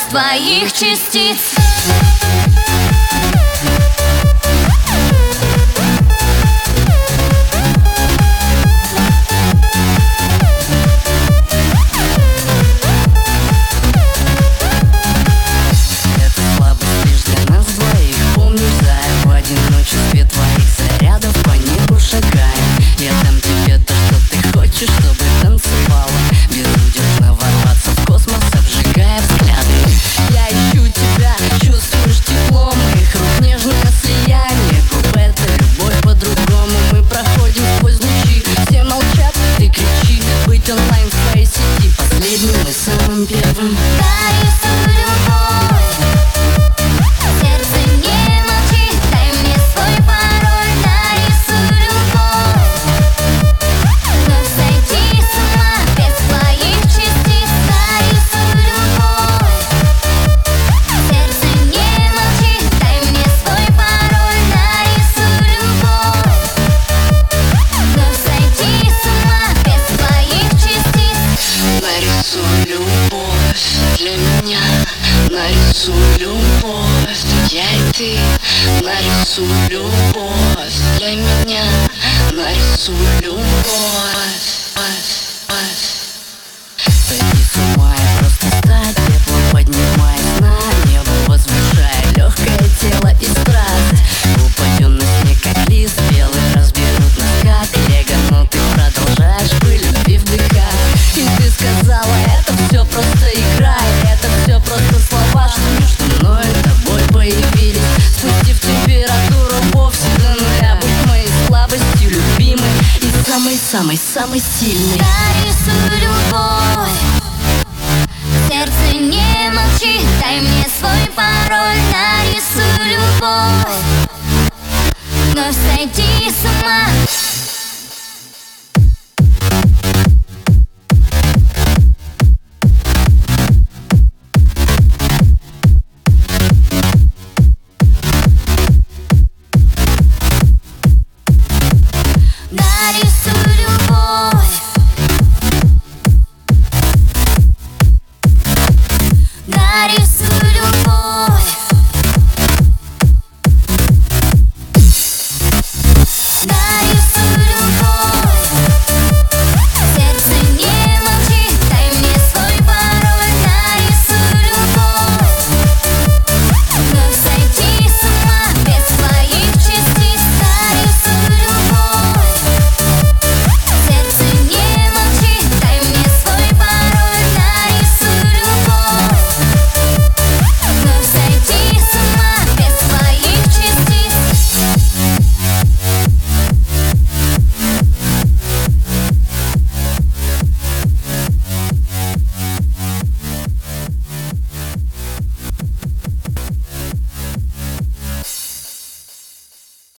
твоих частиц. Онлайн в своей сети последним и самым первым. Нарисуй любовь, сердце не молчи, дай мне свой пароль. Нарисуй любовь, вновь сойти с ума без твоих частиц. Нарисуй любовь, сердце не молчи, дай мне свой пароль. Нарисуй любовь, вновь сойти с ума без твоих частиц. Нарисуй любовь для меня, нарисуй любовь, я и ты. Нарисуй любовь для меня, нарисуй любовь. Сойди с ума и просто стать теплым, поднимаясь на небо, возвышая легкое тело и страсть. Упадем на снег, как лист белый, разберут нас как лего, но ты продолжаешь пыль любви вдыхать. И ты сказала, это все просто игра, и это все просто слова, что между мной и тобой появились, спустив температуру вовсе до нуля. Будь моей слабостью, любимой и самой-самой-самой сильной. Нарисуй любовь, сердце не молчи, дай мне свой пароль. Нарисуй любовь, вновь сойти с ума